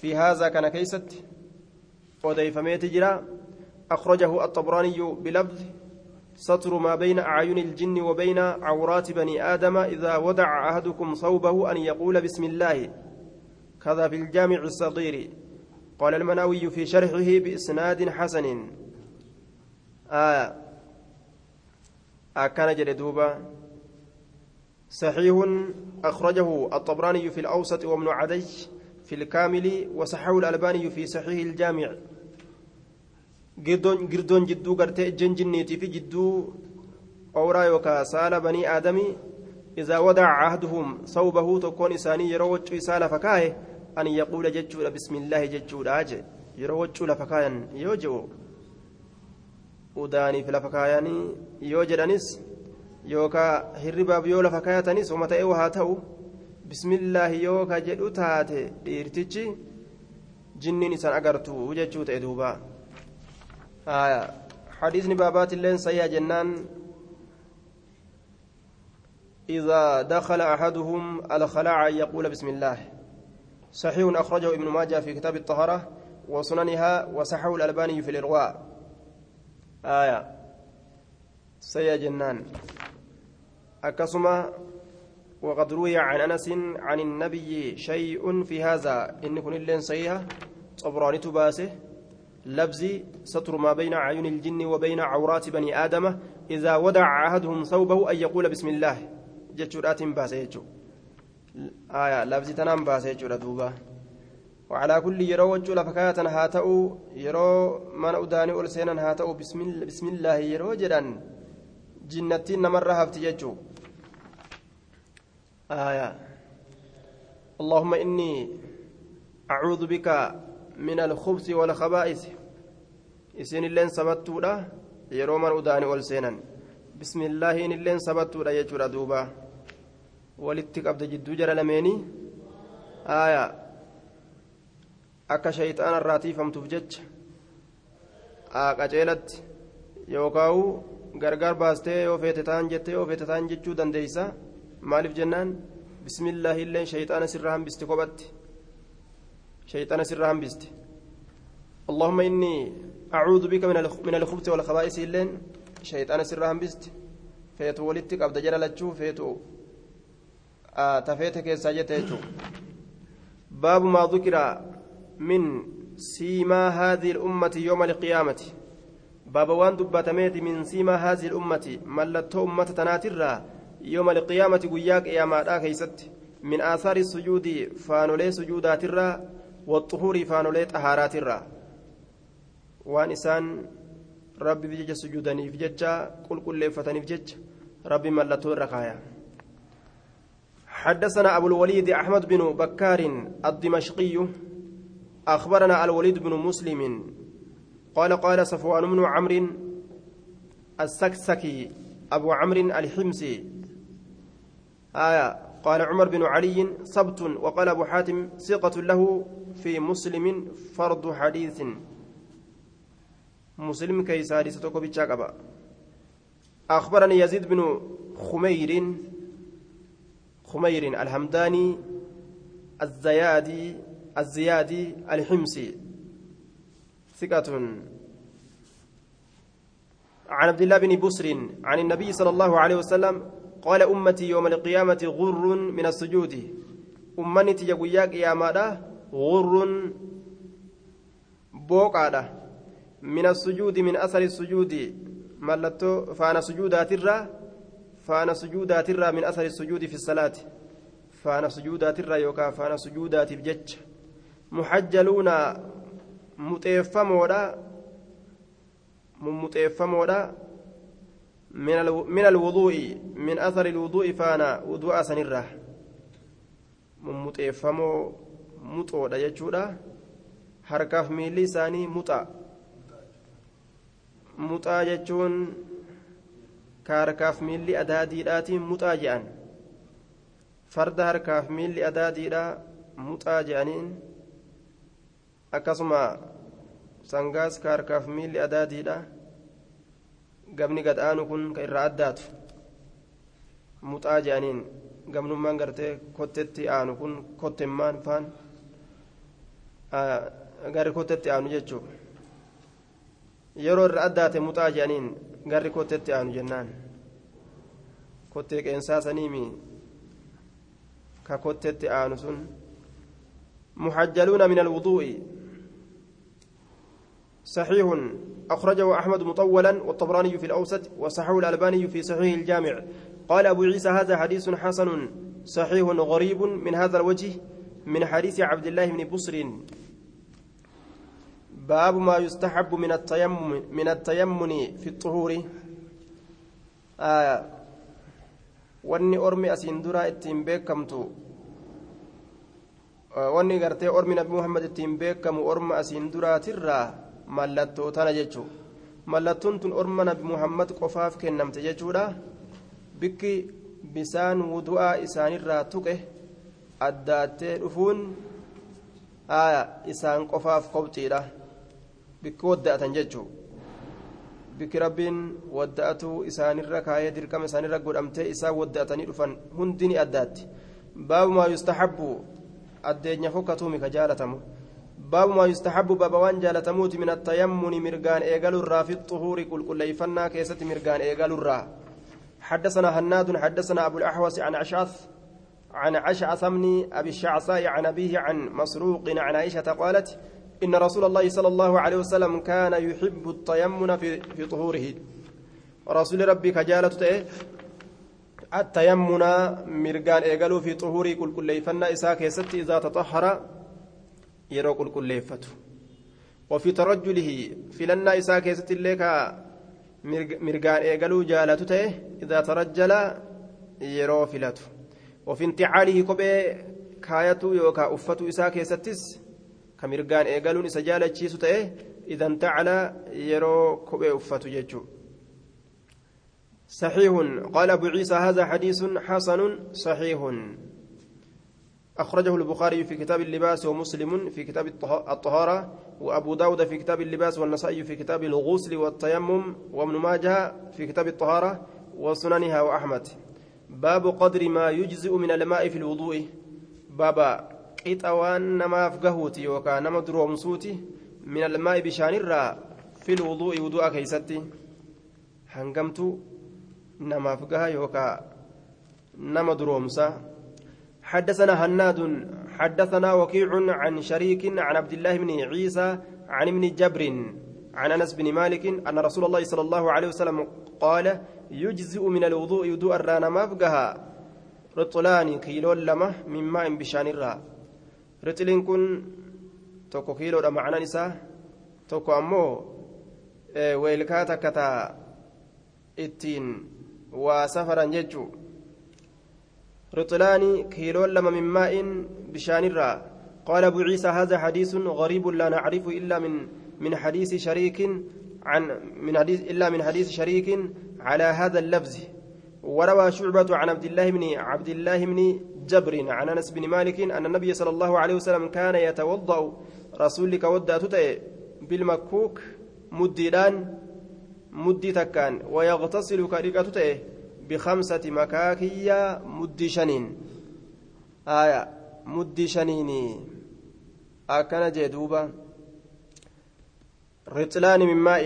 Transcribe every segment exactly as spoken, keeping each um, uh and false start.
في هذا كان كيست وديفميت جرا أخرجه الطبراني بلفظ سطر ما بين أعين الجن وبين عورات بني آدم إذا ودع أحدكم ثوبه أن يقول بسم الله كذا في الجامع الصغير قال المناوي في شرحه بإسناد حسن آه أكان جلدوبا صحيح أخرجه الطبراني في الأوسط وابن عدي في الكامل وصححه الألباني في صحيح الجامع girdon girdon jidduu gartee ejjen jinniitii fi jidduu awraa yookaa saala banii aadamii idaa wadaca ahduhum sawbahu tokkoon isaanii yeroo waccuu isaa lafa kaaye an yaquula jechuudha bismillaahi jechuudha je yeroo waccuu lafa kaayan yoo je'u udaaniif lafa kaayanii yoo jedhanis yookaa hirribaaf yoo lafa kaayatanis uma ta'e haa ta'u bismillaahi yoo ka jedhu taate dhiirtichi jinniin isaan agartu jechuu ta'e duuba آية حديث بابات اللين سيا جنان إذا دخل أحدهم الخلاع يقول بسم الله صحيح أخرجه ابن ماجه في كتاب الطهارة وسننها وصححه الألباني في الإرواء آية سيا جنان أكسما وقد روي عن أنس عن النبي شيء في هذا إن كن اللين سيها صبراني تباسه لفظ سطر ما بين أعين الجن وبين عورات بني آدم إذا ودع أحدهم ثوبه أن يقول بسم الله جتشورات باسيتشو آية لفظ تنام باسيتشو ردوبة وعلى كل يرو وجل فكاة هاتأو يرو من أداني ألسينا هاتأو بسم, بسم الله يرو جدا جنتين مرة هفتججو آية اللهم إني أعوذ بك من الخبث والخبائث إسين اللين سبتودا يرو من أداني ألسينا بسم الله إن اللين سبتودا يجور دوبا ولتك جدو جرى لميني آية akka shayxaan irraatiifamtuuf jecha qaceelatti yookaan gargar baastee yoo feete ta'an jettee yoo feete ta'an jechuu dandeeysa maaliif jennaan bismillaahi illeen shayxaana sirraa hambisti kophatti shayxaana sirraa hambisti allahumma inni acuudhu bika min alkhubti walkhabaa'isi illeen shayxaana sirraa hambisti feetu walitti qabda jala lachuu feetu tafeete keessaa jette jechuu baabu maa dhukira من سيما هذه الأمة يوم القيامة بابا وان دبتميت من سيما هذه الأمة ملت أمة تناترا يوم القيامة قياك يا ما كيست من آثار السجود فانولي سجودات الرا والطهور فانولي طهارات الرا وان إسان ربي بجج سجودني في ججا كل كل فتني في جج ربي ملته الرقايا حدثنا أبو الوليد أحمد بن بكار الدمشقي أخبرنا الوليد بن مسلم قال قال صفوان بن عمرو السكسكي أبو عمرو الحمصي آية قال عمر بن علي سبت وقال أبو حاتم ثقة له في مسلم فرض حديث مسلم كيساري ستوكو بيتشاكبا أخبرني يزيد بن خمير خمير الحمداني الزيادي الزيادي الحمصي ثقة عن عبد الله بن بسر عن النبي صلى الله عليه وسلم قال أمتي يوم القيامة غر من السجود أمنتي يقوياك يا ماذا غر بوقعة من السجود من أثر السجود ملتو فأنا سجودات الرا فأنا سجودات الرا من أثر السجود في الصلاة فأنا سجودات الرا يوكا فأنا سجودات بجج محجلون متيفمودا متيفمودا من من الوضوء من اثر الوضوء فانا وضوء سنره متيفمو متودا يجودا حركاف ميلي ثاني متا متا يجون كاركاف ميلي اداديداتي متا جان فرد حركاف ميلي اداديدا متا جانين akkasuma sangaas ka harkaaf miilli adaadiidha gabni gad aanu kun ka irraa addaatu muxaa jedhaniin gabnummaan gartee kottetti aanu kun kottemmaan faan garri kootetti aanu jechuu yeroo irra addaate muxaa jedhaniin garri kootetti aanu jennaan kottee qeensaa saniimi ka kottetti aanu sun muhajjaluuna min alwuduu'i صحيح أخرجه أحمد مطولا والطبراني في الأوسط وصححه الألباني في صحيح الجامع قال أبو عيسى هذا حديث حسن صحيح غريب من هذا الوجه من حديث عبد الله بن بصر باب ما يستحب من التيمم من التيمم في الطهور آه واني أرمي أسندرا اتين بكمتو آه واني غرتي أرمي نبي محمد اتين بكم أرمى أسندرا ترى mallattoo tana jechuun mallattoon tun orma nabi muhammad qofaaf kennamte jechuudha bikki bisaan wudu'aa isaanirraa tuqe addaattee dhufuun isaan qofaaf qobxiidha bikki wadda'atan jechuun bikki rabbiin wadda'atuu isaanirra kaayee dirqama isaanirra godhamtee isaan wadda'atanii dhufan hundi ni addaatti baabu maa yustahabbu addeenya fokkatuumi ka jaalatamu باب ما يستحب باب وان جالتموت من التيمم مرغان ايغال الرا في الطهور كل كل يفنا كيست مرغان ايغال الرا حدثنا هناد حدثنا ابو الاحوص عن عشعث عن عشعث بن ابي الشعثاء عن ابيه عن مسروق عن عائشه قالت ان رسول الله صلى الله عليه وسلم كان يحب التيمم في في طهوره رسول ربي كجالته التيمم مرغان ايغال في طهور كل كل يفنا اسا كيست اذا تطهر yeroo qulqulleeffatu وفي ترجله فلنا إساء كيست الليك مرقان إيقالو جالته إذا ترجل يرو فلته وفي انتعاله كبه كايته يوكا أفته إساء كيستس كمرقان إيقالو إسا جالة شيسته إذا انتعل يرو كبه أفته ججو صحيح قال أبو عيسى هذا حديث حسن صحيح أخرجه البخاري في كتاب اللباس ومسلم في كتاب الطهارة وأبو داود في كتاب اللباس والنسائي في كتاب الغسل والتيمم وابن ماجه في كتاب الطهارة وسننها وأحمد باب قدر ما يجزئ من الماء في الوضوء بابا قطوان نما فقهوتي وكان مدروم صوتي من الماء بشان الرا في الوضوء وضوء كيستي هنقمت نما فقها يوكا نما درومسا حدثنا هناد حدثنا وكيع عن شريك عن عبد الله بن عيسى عن ابن جبر عن انس بن مالك ان رسول الله صلى الله عليه وسلم قال يجزئ من الوضوء يدوء الرانا مفقها رطلان كيلو لما من ماء بشان الراء رطلين كن توكو كيلو معنى نساء توكو امو إيه ويلكاتا كتا اتين وسفرا ججو رطلان كيلو لما من ماء بشان الراء قال أبو عيسى هذا حديث غريب لا نعرف إلا من من حديث شريك عن من حديث إلا من حديث شريك على هذا اللفظ وروى شعبة عن عبد الله بن عبد الله بن جبر عن أنس بن مالك أن النبي صلى الله عليه وسلم كان يتوضأ رسولك ودأ تتأ بالمكوك مديدان مدي تكان ويغتسل كريكة تتأ بخمسة مكاكية مد شنين آية مد شنيني أكن جدوبا رطلان من ماء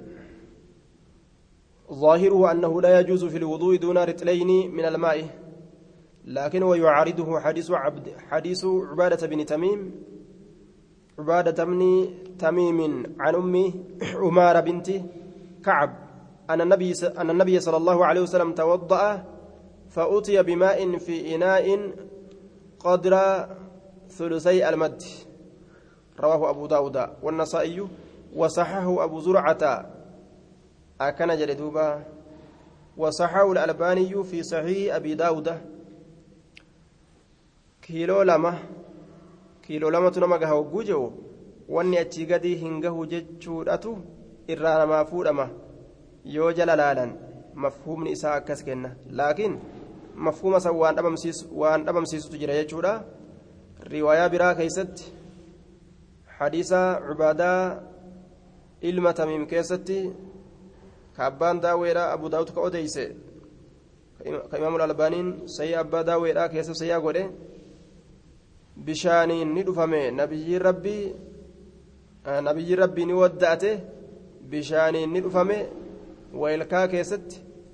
ظاهره أنه لا يجوز في الوضوء دون رطلين من الماء لكن ويعارضه حديث عبد حديث عبادة بن تميم عبادة بن تميم عن أمي عمارة بنت كعب أن النبي أن النبي صلى الله عليه وسلم توضأ فأتي بماء في إناء قدر ثلثي المد رواه أبو داود والنسائي وصححه أبو زرعة أكن جلدوبا وصححه الألباني في صحيح أبي داود كيلو لما كيلو لما تنمى وجوجو واني أتشيغدي هنجه جتشوراتو إرانا ما فورما yoo jala laalan mafhuumni isaa akkas kenna laakiin mafhuuma san waan dhabamsiisu waan dhabamsiisutu jira jechuudha riwaayaa biraa keessatti hadiisa cubaadaa ilma tamiim keessatti ka abbaan daaweedha abu daawud ka odeyse ka imaamul albaaniin sayyi abbaa daaweedha keessa sayyaa godhe bishaaniin ni dhufame nabiyyi rabbii nabiyyi rabbii ni wadda'ate bishaaniin ni dhufame weelkaa keessatti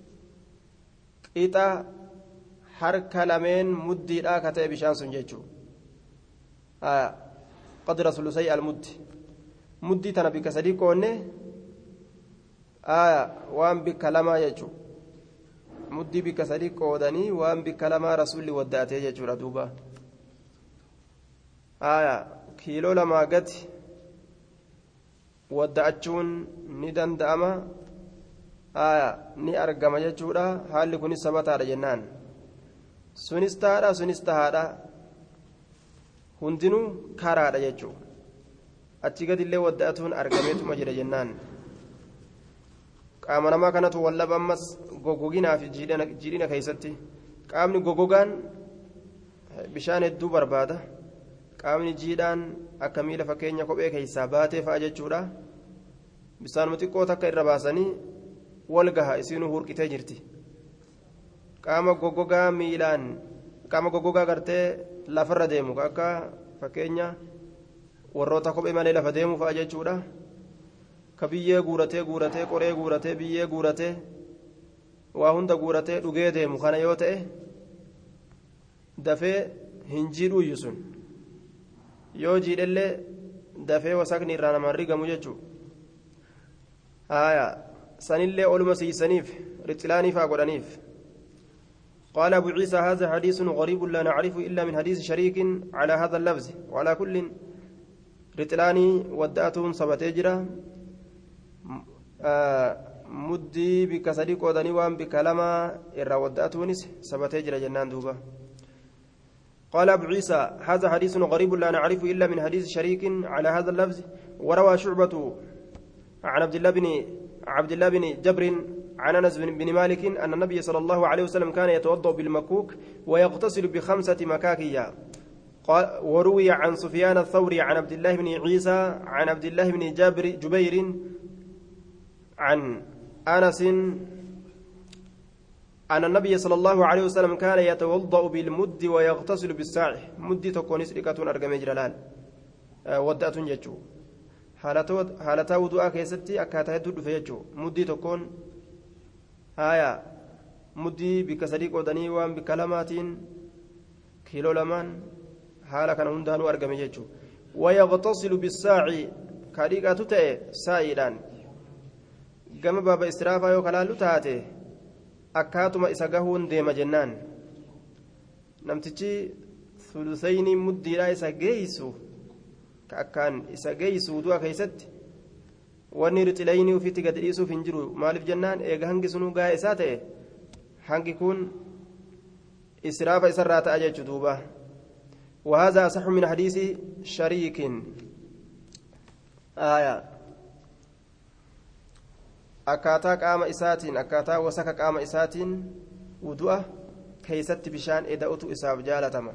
qixa harka lameen muddiidhaa ka ta'e bishaan sun jechuudha qadra sulusay almuddi muddii tana bikka sadii qoonne waan bikka lamaa jechuudha muddii bikka sadii qoodanii waan bikka lamaa rasuulli wadda'atee jechuudha duuba kiiloo lamaa gati wadda'achuun ni danda'ama ni argama jechuudha haalli kunis sabataadha jennaan sunis tahaadha sunis tahaadha hundinuu karaadha jechuudha achi gadillee wadda'atuun argameetuma jira jennaan qaama namaa kanatu wallaba ammas gogoginaa fi jiidhina keessatti qaamni gogogaan bishaan hedduu barbaada qaamni jiidhaan akka miila fakkeenya kophee keessaa baatee fa'a jechuudha bisaanuma xiqqoo takka irra baasanii wal gaha isiinuu hurqitee jirti qaama gogogaa miilaan qaama gogogaa gartee lafarra deemu akka fakkeenya warroota kophee malee lafa deemu fa'a jechuudha ka biyyee guuratee guuratee qoree guuratee biyyee guuratee waa hunda guuratee dhugee deemu kana yoo ta'e dafee hin jiidhuuyyu sun yoo jiidhellee dafee wasaqni irraa namaan rigamu jechuudha sanillee oluma siisaniif rixxilaaniifaa godhaniif قال أبو عيسى هذا حديث غريب لا نعرفه إلا من حديث شريك على هذا اللفظ وعلى كل رتلاني ودأتهم سبتجرا آه مدي بكسري قودني وان بكلمة إرى ودأتونس سبتجرا جنان دوبا قال أبو عيسى هذا حديث غريب لا نعرفه إلا من حديث شريك على هذا اللفظ وروى شعبة عن عبد الله بن عبد الله بن جبر عن انس بن مالك ان النبي صلى الله عليه وسلم كان يتوضا بالمكوك ويغتسل بخمسه مكاكيا وروي عن سفيان الثوري عن عبد الله بن عيسى عن عبد الله بن جابر جبير عن انس أن النبي صلى الله عليه وسلم كان يتوضأ بالمد ويغتسل بالساع مد تكون سرقة أرقم جلال ودأت ججو حالتا وضوء كيستي أكاتا يدود فيجو مد تكون آية مدي بكسريق ودني وان بكلمات كيلو لمان حالا كان هندان أرقم ججو ويغتسل بالساع كاريقة تتأي سائلان قام بابا إسرافا يوكالالو تاتي akkaatuma isa gahuun deema jennaan namtichi sulusayni muddiidhaa isa geeysu ka akkaan isa geeysu du'a keeysatti wanni rixilayni ufitti gad dhiisuuf hin jiru maaliif jennaan eega hangi sunuu gahaa isaa ta'e hangi kun israafa isarraa ta'a jechu duuba وهذا أصح من حديث شريك آية akkaataa qaama isaatiin akkaataa wasaka qaama isaatiin wudu'a keeysatti bishaan eda'utu isaaf jaalatama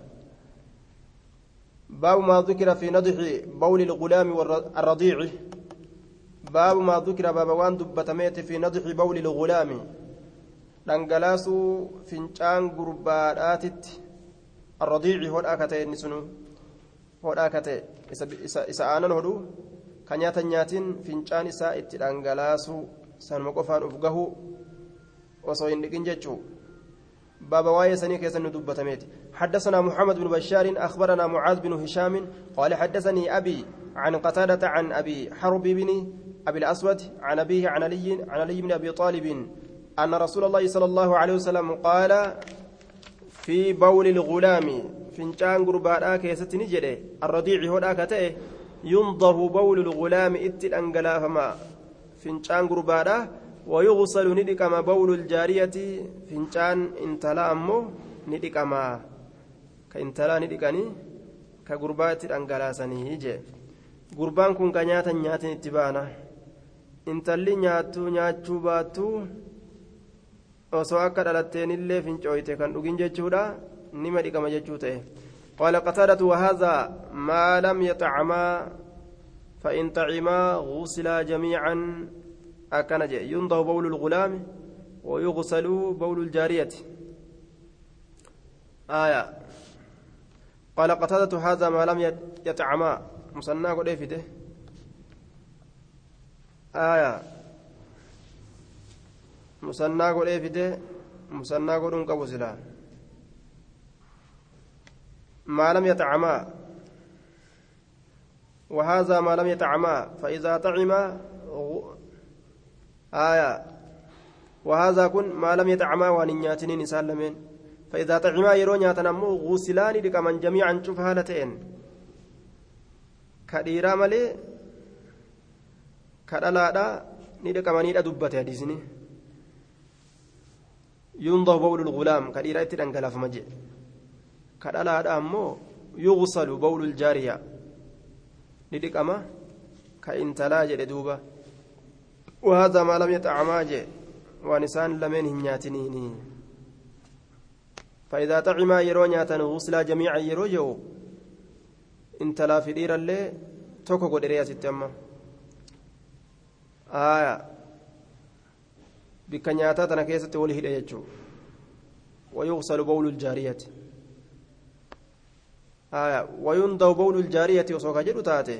baabu maa dhukira fi nadxi bawli lgulaami arradiici baabu maa dhukira baaba waan dubbatameeti fi nadxi bawli lgulaami dhangalaasuu fincaan gurbaadhaatitti arradiici hodhaa ka ta'e inni sunu hodhaa ka ta'e isa aanan hodhu ka nyaatan nyaatiin fincaan isaa itti dhangalaasuu sanuma qofaan uf gahu osoo hin dhiqin jechuu بابا واي سني كيس ندبتميت حدثنا محمد بن بشار أخبرنا معاذ بن هشام قال حدثني أبي عن قتادة عن أبي حرب بن أبي الأسود عن أبيه عن علي عن علي بن أبي طالب أن رسول الله صلى الله عليه وسلم قال في بول الغلام فنجان قربانا كيست نجري الرضيع هنا كتئ ينضه بول الغلام إتل أنقلا فما فنجان قربانا ويغسل ندكما بول الجارية فنجان انتلا أمو ندكما كإنتلا ندكني كقربات الأنقلاسني يجي قربان كن كنياتا نياتا اتبانا انتلي نياتو نياتو باتو osoo akka dhalatteen illee fincooyte kan dhugin jechuudha nima dhiqama jechuu ta'e qaala qataadatu wahaadaa maa lam yaxacamaa فإن طعما غسلا جميعا أكنج ينضه بول الغلام ويغسل بول الجارية آية قال قتادة هذا ما لم يطعما مسنى قد فيده آية مسنى قد فيده مسنى قد انقبوا سلا ما لم يطعما وهذا ما لم يطعما فإذا طعما آية وهذا كن ما لم يطعما ونياتني نسالمين فإذا طعما يرون يتنمو غسلان لكمن جميعا شوف هالتين كديرا مالي كدلادا ندكمني دبته حديثني ينضح بول الغلام كديرا تدنغلاف مجي كدلادا امو يغسل بول الجاريه ندكما كإنتلا جد دوبا وهذا ما لم يطعما جي ونسان لمن هنياتنيني فإذا طعما يرون ياتن غسلا جميعا يروجو انت لا في دير اللي توكو قدريا ستما آية بكنياتا تنكيسة وله يجو ويغسل بول الجارية آية وينضو بول الجارية وصوكا جدو تاتي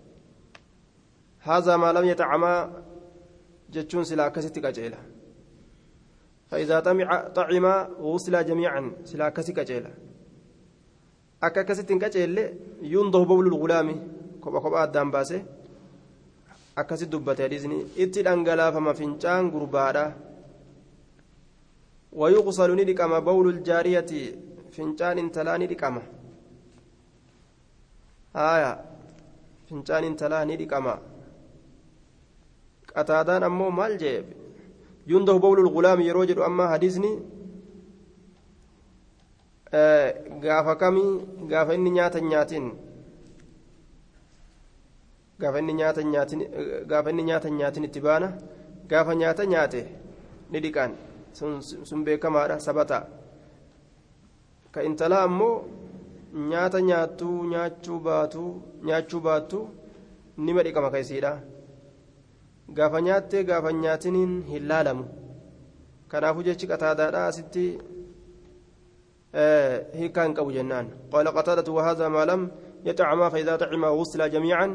هذا ما لم يطعما جتشون سلا كستك أجيلا فإذا طعم غسل جميعا سلا كسك أجيلا أكا كستن كجيل ينضه بول الغلام كوبا كوبا أدام باسه أكا ست دبته ديزني إتل أنقلا فما فنشان قربادا ويغسل ندكما بول الجارية فنشان انتلا ندكما آية فنشان انتلا ندكما قتادان أمو مال جيب ينده بول الغلام يروجر أما حديثني غافا كمي غافا إني نياتا نياتين غافا إني نياتا نياتين غافا إني نياتا نياتين اتبانا غافا نياتا نياتي نديكان سنبه كمارا سبتا كإنتلا أمو نياتا نياتو نياتشو باتو نياتشو باتو نمدي كما كيسيدا gaafa nyaattee gaafa nyaatiniin hin laalamu kanaafuu jechi qataadaadha asitti hiikaan qabu jennaan qaala qataadatu wahaadaa maa lam يطعما فإذا طعما غسلا جميعا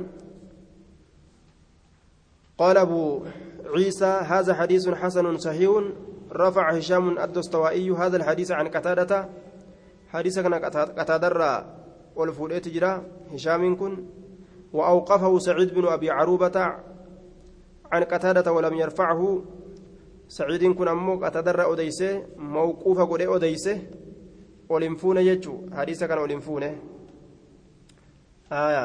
قال أبو عيسى هذا حديث حسن صحيح رفع هشام الدستوائي هذا الحديث عن قتادة حديث كان قتادة والفوليت جرا هشام كن وأوقفه سعيد بن أبي عروبة عن قتادة ولم يرفعه سعيد كن أمو قتادة أديسه موقوفة قد أديسه ولنفون يجو حديث كان ولنفونه آية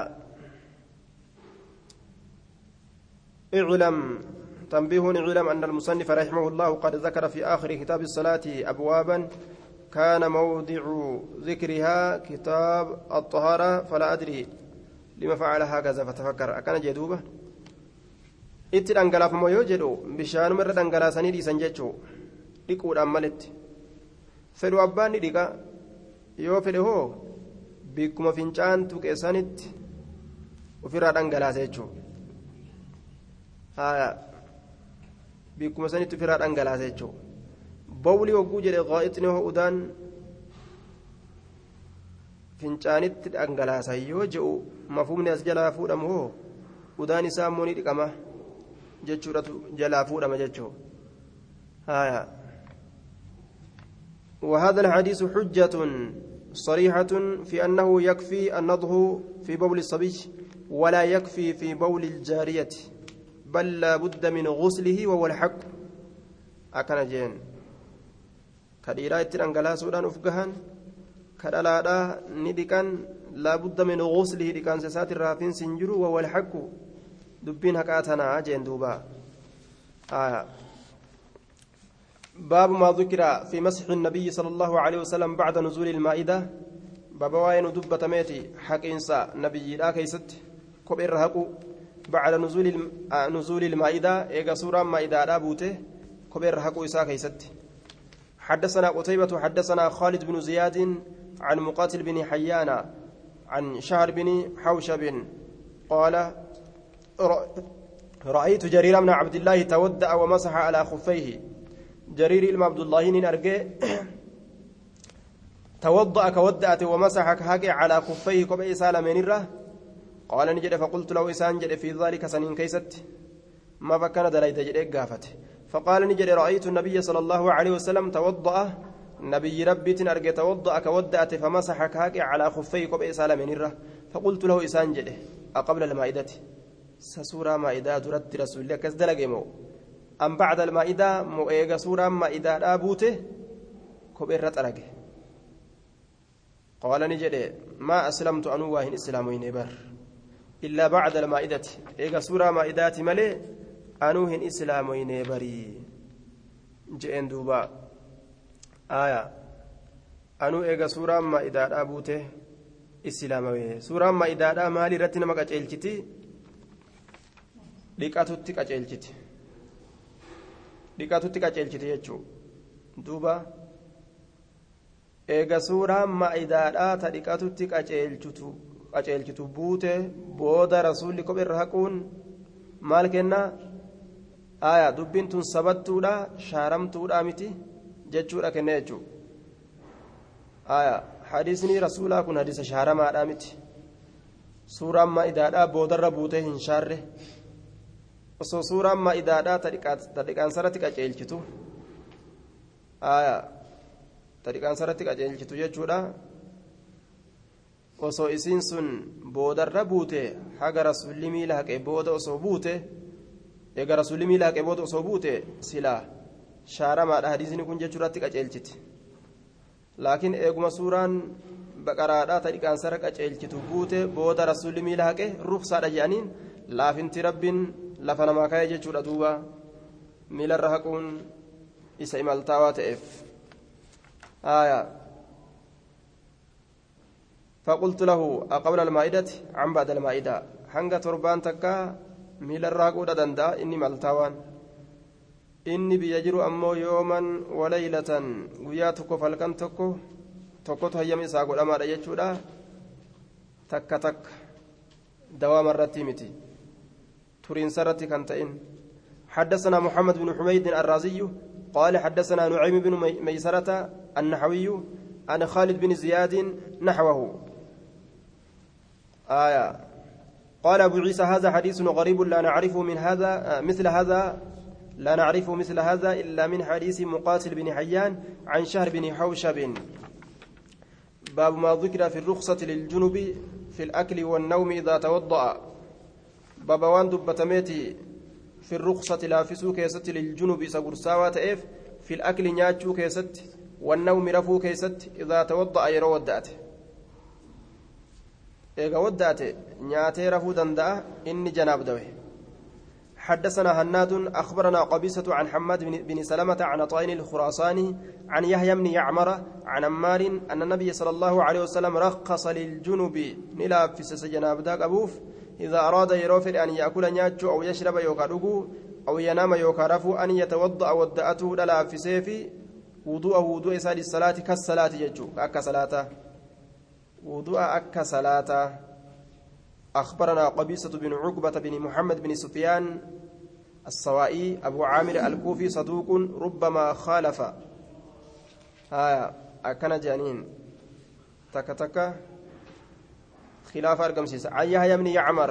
اعلم تنبيه اعلم أن المصنف رحمه الله قد ذكر في آخر كتاب الصلاة أبوابا كان موضع ذكرها كتاب الطهارة فلا أدري لما فعل هكذا فتفكر أكان جدوبة itti dhangalaafamo yoo jedhu bishaanuma irra dhangalaasanii dhiisan jechuu dhiquudhaan maletti fedhu abbaan ni dhiqa yoo fedhe hoo bikkuma fincaan tuqeessanitti ofirraa dhangalaasa jechuu haa bikkuma sanitti ofirraa dhangalaasa jechuu bawlii hogguu jedhe qaa'ixni hoo udaan fincaanitti dhangalaasa yoo jedhu mafuumni as jalaa fuudhamu hoo udaan isaa immoo ni dhiqama jechuudhatu jalaa fuudhama jechuu haya وهذا الحديث حجة صريحة في أنه يكفي النضح في بول الصبي ولا يكفي في بول الجارية بل لا بد من غسله وهو الحق أكن جين كديرا يترنغلا سودان أفقهن كدلادا ندكن لا بد من غسله لكان سات الرافين سنجرو وهو الحق دبين هكاتنا جين دوبا آه. باب ما ذكر في مسح النبي صلى الله عليه وسلم بعد نزول المائدة باب واين دبة ميتي حق إنسا نبي لا كيست كبير هكو بعد نزول الم... آه نزول المائدة إيجا سورة مائدة لا بوته كبير هكو إسا كيست حدثنا قتيبة حدثنا خالد بن زياد عن مقاتل بن حيان عن شهر بن حوشب قال رأيت جرير بن عبد الله تودأ ومسح على خفيه جرير بن عبد الله نرجع توضأ كودأت ومسح كهاجي على كفيه كبئ سالمين الره قال نجد فقلت له إسان جد في ذلك سنين كيست ما فكان دليت جد قافت فقال نجد رأيت النبي صلى الله عليه وسلم توضأ نبي ربي تنرجع توضأ كودأت فمسح كهاجي على خفيه كبئ سالمين الره فقلت له إسان جد أقبل المائدة سورة مائدة ترد رسول الله كسدلجمو أم بعد المائدة مؤيجا سورة مائدة أبوته كبئ رترجه قال نجد ما أسلمت أنو واهن إسلامين بر إلا بعد المائدة إيجا سورة مائدات ملي أنوهن إسلامين بري جئن دوبا آية أنو إيجا سورة مائدات أبوته إسلامين سورة مائدات مالي رتنا مكاج إلجتي لكاتو تكاج إلجتي لكاتو تكاج إلجتي يجو دوبا eega suuraan maa'idaadhaa ta dhiqatutti qaceelchitu buute booda rasuulli kophee irra haquun maal kenna aayaa dubbiin tun sabattuudha shaaramtuudha miti jechuudha kenna jechuudha aayaa hadiisni rasuulaa kun hadiisa shaaramaadhaa miti suuraan maa'idaadhaa boodarra buutee hin shaarre osoo suuraan maa'idaadhaa ta dhiqaansarratti qaceelchitu aayaa tariqaan sarratti qajeelchitu jechuudha osoo isiin sun boodarra buute haga rasuulli miila haqee booda osoo buute eega rasuulli miila haqee booda osoo buute silaa shaaramaadha hadiisni kun jechuudhaatti qajeelchiti laakiin eeguma suuraan baqaraadhaa tariqaan sarra qajeelchitu buute booda rasuulli miila haqee ruksaadha jedhaniin laafinti rabbiin lafa namaa kaa'e jechuudha duuba miilarra haquun isa imaltaawaa ta'eef آية فقلت له أقبل المائدة عن بعد المائدة حنقة تربان تكا ميل الراقودة دندا إني ملتاوان إني بيجر أمو يوما وليلة وياتك فالكن تكو تكو تهيم إساقو الأمى رجيتشودا تك تك دوام الرتيمتي ترين سرتي كنتين حدثنا محمد بن حميد الرازي قال حدثنا نعيم بن ميسرة النحوي عن خالد بن زياد نحوه آية قال أبو عيسى هذا حديث غريب لا نعرفه من هذا مثل هذا لا نعرفه مثل هذا إلا من حديث مقاتل بن حيان عن شهر بن حوشب باب ما ذكر في الرخصة للجنب في الأكل والنوم إذا توضأ باب وان دبتميتي في الرخصة لا في سوق يست للجنب سقرساوة إف في الأكل نياتشو كيست والنوم رفو كيست إذا توضأ يرو ودأته إذا ودأته نياتي رفو دندا إني جناب دوه حدثنا هناد أخبرنا قبيصة عن حماد بن سلمة عن طائن الخراساني عن يحيى بن يعمر عن عمار أن النبي صلى الله عليه وسلم رخص للجنب نلا في سجناب داك أبوف إذا أراد يروفر أن يأكل نياتشو أو يشرب يوكادوغو أو ينام يوكارفو أن يتوضأ ودأته للا في سيفي وضوء وضوء سال الصلاة كالصلاة يجو أكا صلاة وضوء أكا صلاة أخبرنا قبيصة بن عقبة بن محمد بن سفيان السوائي أبو عامر الكوفي صدوق ربما خالف آية أكن جانين تك تك خلاف أرقم سيسا عن يحيى بن يعمر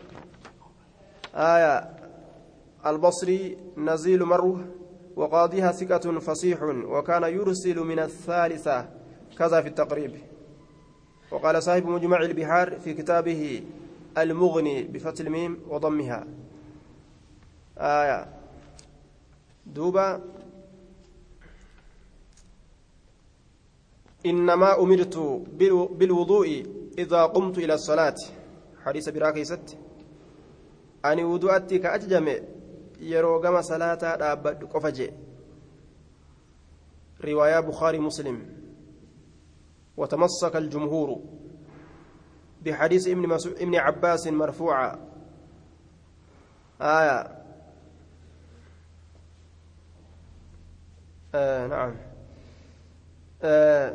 آية البصري نزيل مروه وقاضيها ثقة فصيح وكان يرسل من الثالثة كذا في التقريب وقال صاحب مجمع البحار في كتابه المغني بفتح الميم وضمها آية دوبا إنما أمرت بالوضوء إذا قمت إلى الصلاة حديث براكي ست أني وضوءتي كأججمع يروغم صلاة دابد قفجي رواية بخاري مسلم وتمسك الجمهور بحديث ابن, ابن عباس مرفوعا آية آه نعم آه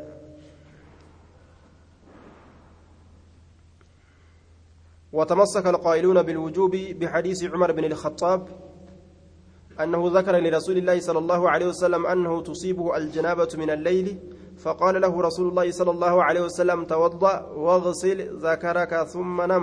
وتمسك القائلون بالوجوب بحديث عمر بن الخطاب أنه ذكر لرسول الله صلى الله عليه وسلم أنه تصيبه الجنابة من الليل فقال له رسول الله صلى الله عليه وسلم توضأ واغسل ذكرك ثم نم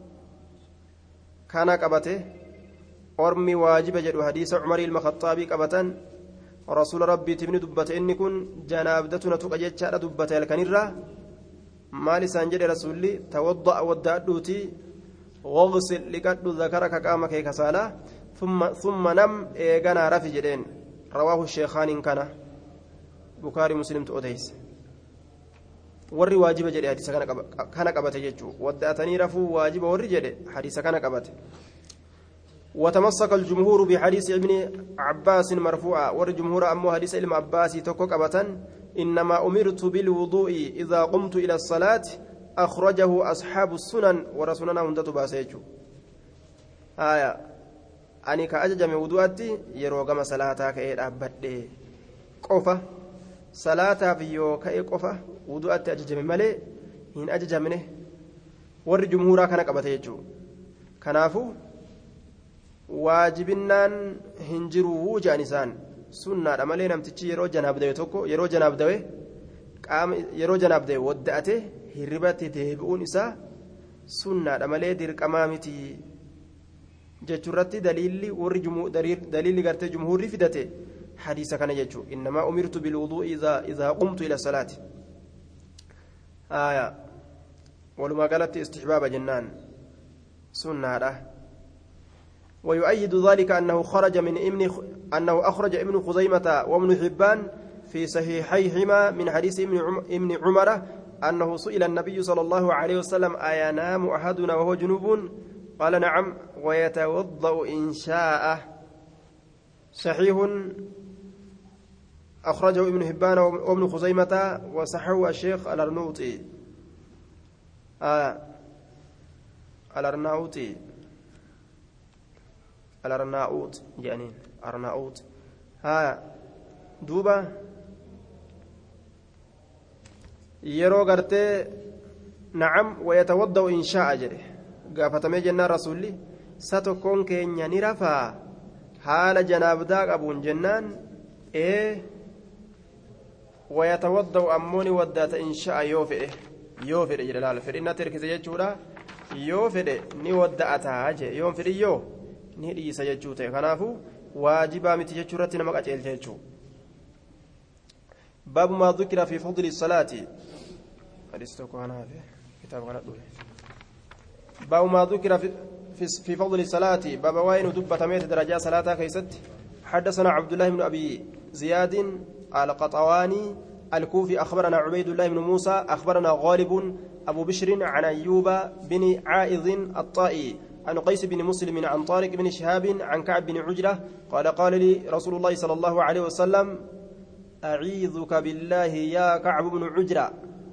كان قبته أرمي واجب جدو حديث عمر المخطابي قبتا رسول ربي تبني دبته إني كن جنابدتنا تقجت شعر دبته الكنيرة مالي سانجد رسولي توضأ ودأدوتي واغسل لقد ذكرك قامك كسالة ثم ثم نم إيغانا رفي جدين رواه الشيخان إن كان بخاري مسلم تؤديس warri waajiba jedhe hadiisa kana qabate jechuun waddaatanii rafuu waajiba warri jedhe hadiisa kana qabate وتمسك الجمهور بحديث ابن عباس مرفوعا والجمهور أمو حديث ابن عباس تكوك أبتا إنما أمرت بالوضوء إذا قمت إلى الصلاة أخرجه أصحاب السنن ورسولنا هندت باسيجو آية أني كأجج من وضوءتي يروغم صلاتك إيه أبدا قفة صلاة فيو كأي قفة وضوءتي أجج من ملي إن أجج منه والجمهور كان قبتيجو كنافو waajibinnaan hin jiru jaan isaan sunnaadha malee namtichi yeroo janaabdawe tokko yeroo janaabdawe qaama yeroo janaabdawe wadda'ate hirribatti deebi'uun isaa sunnaadha malee dirqamaa miti jechuurratti daliilli warri daliilli gartee jumhuurri fidate hadiisa kana jechuu innamaa umirtu bilwuduu'i idhaa idhaa qumtu ila salaati aya walumaa galatti istixbaaba jennaan sunnaadha ويؤيد ذلك أنه خرج من ابن أنه أخرج ابن خزيمة وابن حبان في صحيحيهما من حديث ابن عمر أنه سئل النبي صلى الله عليه وسلم أينام أحدنا وهو جنوب قال نعم ويتوضأ إن شاء صحيح أخرجه ابن حبان وابن خزيمة وصححه الشيخ الأرناؤوطي آه الأرناؤوطي الأرناؤوط يعني أرناؤوط ها دوبا يرو غرتي نعم ويتوضأ إن شاء جري قافتمي جنة رسولي ستكون كينيا نرفا حال جناب داق أبون جنان إيه ويتوضأ أموني ودات إن شاء يوفئ يوفئ جلال فرينا تركز يجورا يوفئ ني ودأتها جي يوم فري يو ni dhiisa jechuu ta'e kanaafu waajibaa miti jechuu irratti nama qaceelcha jechuu baabu maa dhukira fi fadli salaati hadiis tokko kanaafi kitaaba kana dhufe baabu maa dhukira في فضل الصلاة بابا وين دبتميت درجات صلاة كيست حدثنا عبد الله بن أبي زياد القطواني الكوفي أخبرنا عبيد الله بن موسى أخبرنا غالب أبو بشر عن أيوب بن عائذ الطائي عن قيس بن مسلم عن طارق بن شهاب عن كعب بن عجرة قال قال لي رسول الله صلى الله عليه وسلم أعيذك بالله يا كعب بن عجرة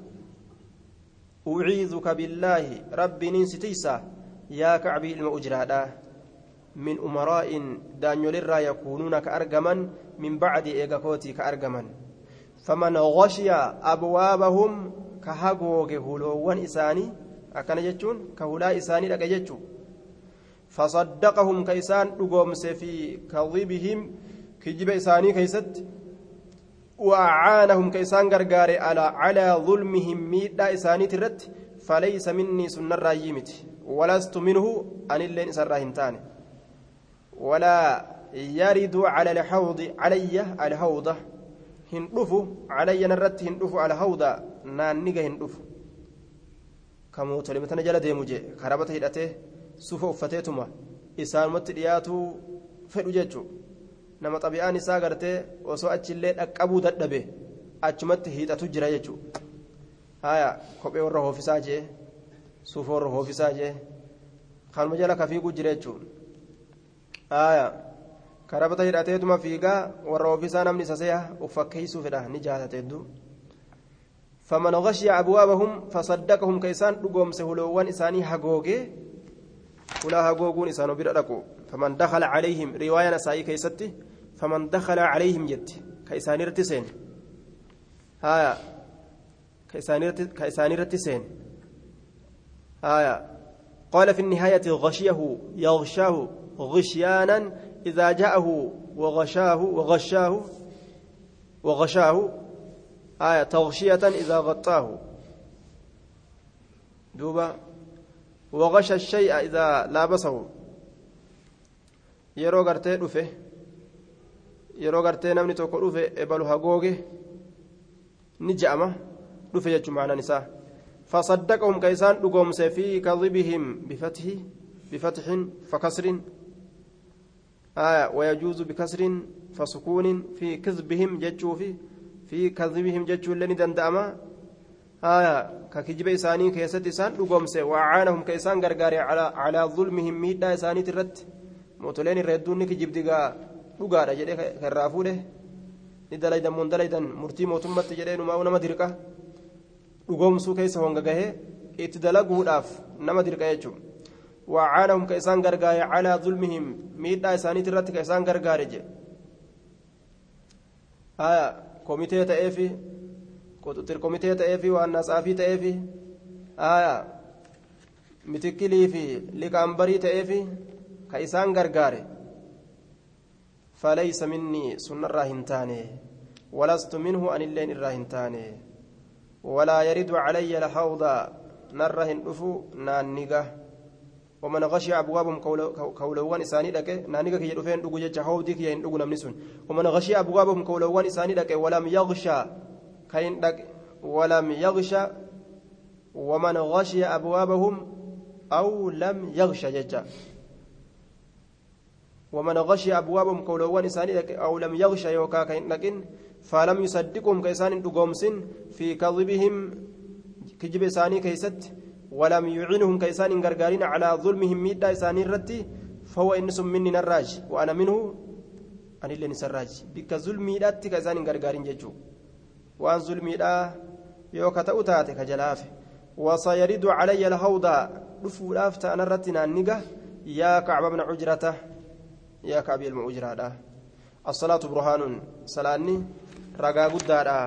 أعيذك بالله ربي ننستيسا يا كعب المؤجرة من أمراء دانيول الرا يكونون كأرجمن من بعد إيجاكوتي كأرجمن فمن غشي أبوابهم كهجوج هلوان إساني أكن يجون كهلا إساني لك يجون فصدقهم كيسان رقومس في كذبهم كجب إساني كيست وأعانهم كيسان غرغاري على على ظلمهم ميدا إساني ترت فليس مني سنة رايمت ولست منه أن اللين سراهنتان ولا يرد على الحوض علي الحوضة هندفو علي نرت هندفو على حوضة نانيغا هندفو كمو تلمتنا جل ديموجي خرابته هدته sufa uffateetuma isaanumatti dhiyaatu fedhu jechuun nama xabi'aan isaa gartee osoo achillee dhaqqabuu dadhabe achumatti hiixatu jira jechuun haya kophee warra hoofisaa jee suufa warra hoofisaa jee kanuma jala ka fiiguu jira jechuun haya karabata hidhateetuma fiigaa warra hoofisaa namni isa seeha uffakkeessuu fedha ni jaalate hedduu faman ghashiya abwaabahum fasaddaqahum kaysaan dhugoomse huloowwan isaanii hagoogee ولا هاغوغون إسانو بيرأكو فمن دخل عليهم رواية نسائي كيستي فمن دخل عليهم جت كيساني رتسين هايا كيساني رتسين هايا قال في النهاية غشيه يغشاه غشيانا إذا جاءه وغشاه وغشاه وغشاه آية تغشية إذا غطاه دوبا وغش الشيء إذا لابسه yeroo gartee dhufe yeroo gartee namni tokko dhufe ebalu hagooge ni ja'ama dhufe jechuun maanaan isaa fasaddaqahum ka isaan dhugoomse fi kadhibihim bifathi bifathin fakasrin aya wayajuuzu bikasrin fasukuunin fi kizbihim jechuu fi fi kadhibihim jechuu illee ni danda'ama aya ka kijiba isaanii keessatti isaan dhugoomse wacaanahum ka isaan gargaare calaa zulmihim miidhaa isaaniit irratti mootoleen irra hedduun ni kijibdigaa dhugaadha jedhee karraa fuudhe ni dalaydan mun dalaydan murtii mootummatti jedhee numaa nama dirqa dhugoomsuu keessa honga gahee itti dalaguudhaaf nama dirqa jechuudha wacaanahum ka isaan gargaare calaa zulmihim miidhaa isaaniit irratti ka isaan gargaare jedhe aya komitee ta'eefi quxuxir komitee ta'eefi waan nasaafii ta'eefi aya mitikilii fi liqaambarii ta'eefi ka isaan gargaare falaysa minnii sunnarraa hin taane walastu minhu anilleen irraa hin taane walaa yaridu calayya alhawda narra hin dhufu naanniga waman gashiya abwaabahum kawlawwan isaanii dhaqe naanniga kiyya dhufeen dhugu jecha hawdii kiyya hin dhugu namni sun waman gashiya abwaabahum kawlawwan isaanii dhaqe walam yagsha ka hin dhaqe walam yagsha waman gashiya abwaabahum aw lam yagsha jecha ومن غشي أبوابهم كولوان إساني أو لم يغشى يوكا كين لكن فلم يصدقهم كيسان دقومسن في كذبهم كجب إساني كيست ولم يعنهم كيسان غرغارين على ظلمهم ميدا إساني رتي فهو إنس مني نراج وأنا منه أنا اللي نسراج بك ظلمي داتي كيسان غرغارين ججو وأن ظلمي دا يوكا تأتاتي كجلاف وسيرد علي الهوضة رفو لافتا أنا رتنا النقة يا كعب بن عجرته يا كابي المؤجرة الصلاة برهان سلاني رقا قدارا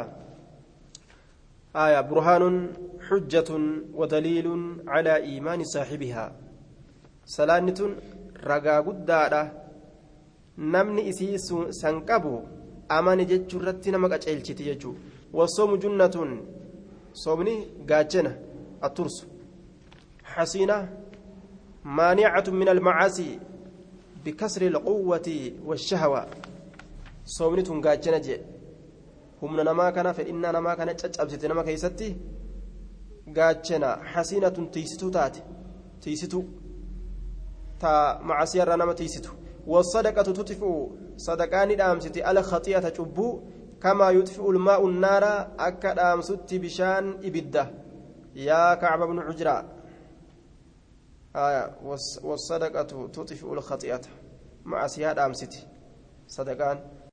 آية برهان حجة ودليل على إيمان صاحبها سلانة رقا قدارا نمني إسي سنقبو أمان جتشو رتنا مقاج إلشتي جتشو والصوم جنة صومني قاجنة الترس حسينة مانعة من المعاصي بكسر القوة والشهوة صومني تنقاجنا جي هم نما كان فإن نما كان تجأبست نما كيستي قاجنا حسينة تيستو تات تيستو تا مع سيارة نما تيستو والصدقة تطفئ صدقان دامستي على خطيئة تشبو كما يطفئ الماء النار أكد أمستي بشان إبدة يا كعب بن عجرة آية والصدقة تطفئ الخطيئة مع سياد أمستي صدقان